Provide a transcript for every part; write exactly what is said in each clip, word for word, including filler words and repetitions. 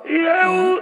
E eu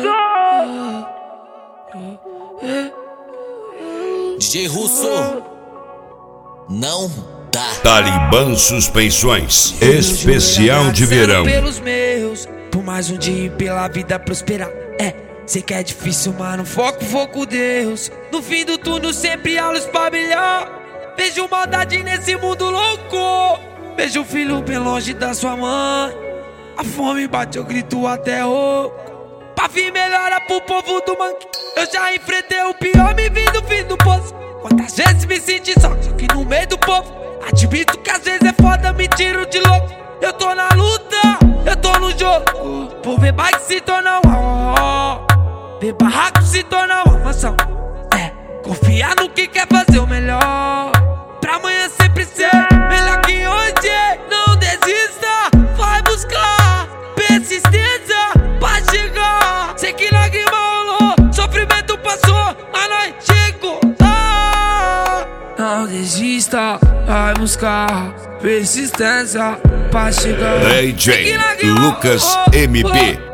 sou D J Russo, não dá. Talibã Suspensões, especial de verão. Pelos meus, por mais um dia e pela vida prosperar. É, sei que é difícil, mano, foco, foco Deus. No fim do túnel sempre há luz pra brilhar. Vejo maldade nesse mundo louco. Vejo o filho bem longe da sua mãe. A fome bate, eu grito até rouco. Pra vir melhora pro povo do manque. Eu já enfrentei o pior, me vi do fim do poço. Quantas vezes me senti só, só que no meio do povo. Admito que às vezes é foda, me tiro de louco. Eu tô na luta, eu tô no jogo. Por ver bike se tornar uma oh, ver barraco se tornar uma mansão. É, confiar no que quer fazer o melhor. Pra amanhã sempre ser melhor que hoje. Não desista, vai buscar persistência pra chegar. Sei que lágrima rolou, sofrimento passou, mas nós chegou. Ah, não desista, vai buscar persistência pra chegar. D J Lucas M P.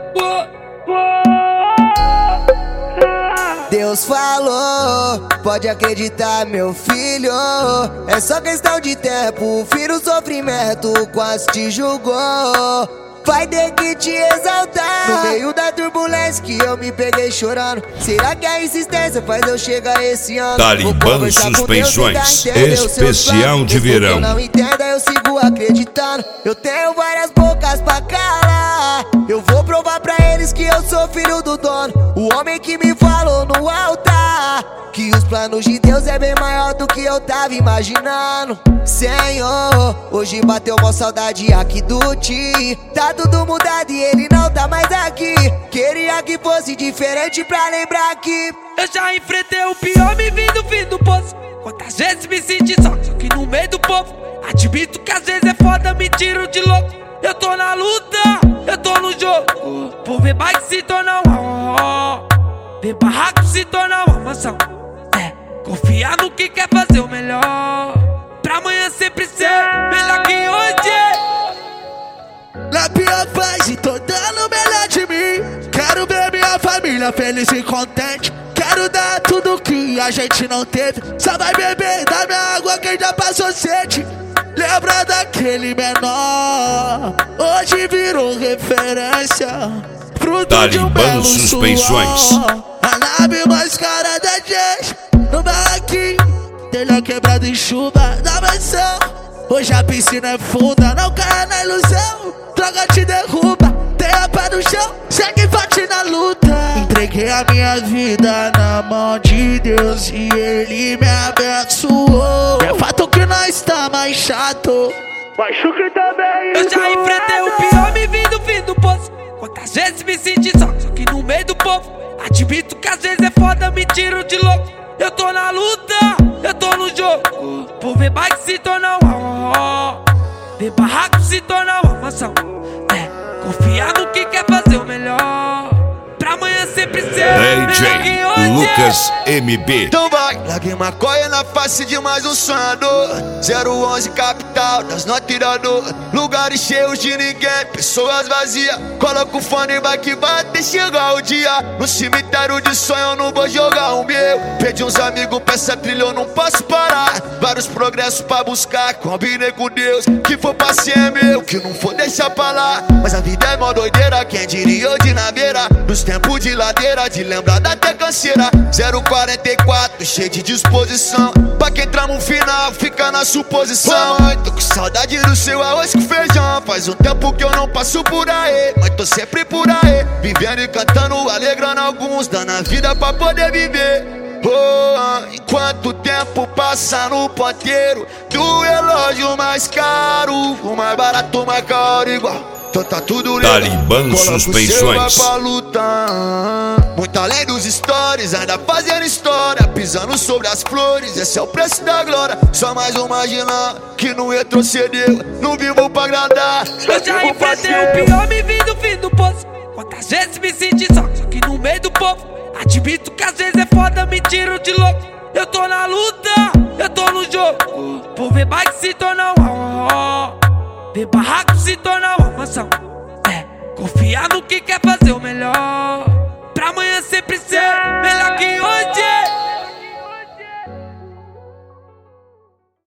Deus falou, pode acreditar, meu filho. É só questão de tempo, o filho sofrimento quase te julgou. Vai ter que te exaltar no meio da turbulência que eu me peguei chorando. Será que a insistência faz eu chegar esse ano? Talibã Suspensões, especial de verão. Eu não entenda, eu sigo acreditando. Eu tenho várias bocas pra calar. Eu vou provar pra eles que eu sou filho do dono. O homem que me falou no altar que os planos de Deus é bem maior do que eu tava imaginando. Senhor, hoje bateu uma saudade aqui do Ti. Tá tudo mudado e ele não tá mais aqui. Queria que fosse diferente pra lembrar que eu já enfrentei o pior, me vi do fim do poço. Quantas vezes me senti só, só que no meio do povo. Admito que às vezes é foda, me tiro de louco. Eu tô na luta, eu tô no jogo. Por ver bike se tornar uma oh, ver barraco se tornar uma mansão. É, confiar no que quer fazer o melhor. Pra amanhã sempre ser melhor que hoje. Na pior fase, tô dando o melhor de mim. Quero ver minha família feliz e contente. Quero dar tudo que a gente não teve. Só vai beber da minha água quem já passou sede. Lembra daquele menor, hoje virou referência. Fruto Talibã Suspensões. A nave mais cara da gente. No barraquinho, telha quebrado em chuva da mansão. Hoje a piscina é funda, não caia na ilusão. Droga te derruba, tenha pé no chão, segue forte na luta. Entreguei a minha vida na mão de Deus e Ele me abençoou. É fato que nós tá mais chato, mas Chucre também. Eu já enfrentei o pior, me vi do fim do poço. Quantas vezes me senti só, só que no meio do povo. Admito que às vezes é foda, me tiro de louco. Eu tô na luta, eu tô no jogo. Por ver bike se tornar uma oh, ver barraco se tornar uma mansão. É, confiar no que quer fazer o melhor. Pra amanhã sempre ser D J Lucas M B. Então vai, larguei maconha na face de mais um sonhador. zero onze capital das notas tirador. Lugares cheios de ninguém, pessoas vazias. Coloca o fone e vai que vai até chegar o dia. No cemitério de sonho eu não vou jogar o meu. Perdi uns amigos pra essa trilha, eu não posso parar. Vários progressos pra buscar, combinei com Deus. Que for pra ser é meu, que não for deixar pra lá. Mas a vida é mó doideira, quem diria eu de na beira. Nos tempos de ladeira, de lembrar da até canseira. Zero quarenta e quatro, cheio de disposição. Pra quem trama um final, fica na suposição. Mãe, tô com saudade do seu arroz com feijão. Faz um tempo que eu não passo por aí, mas tô sempre por aí. Vivendo e cantando, alegrando alguns, dando a vida pra poder viver. Oh, enquanto o tempo passa no ponteiro do relógio mais caro, o mais barato, o mais caro igual. Então tá tudo legal. Talibã Suspensões. Pra lutar. Muito além dos stories, ainda fazendo história, pisando sobre as flores, esse é o preço da glória. Só mais um marginal que não retrocedeu, não vivo pra agradar. Eu já enfrentei o pior, me vi do fim do poço. Quantas vezes me senti só, só que no meio do povo. Admito que às vezes é foda, me tiro de louco. Eu tô na luta, eu tô no jogo. Por ver bike se tornar uma oh, ver barraco se tornar uma mansão. É, Confia no que quer fazer o melhor, pra amanhã sempre ser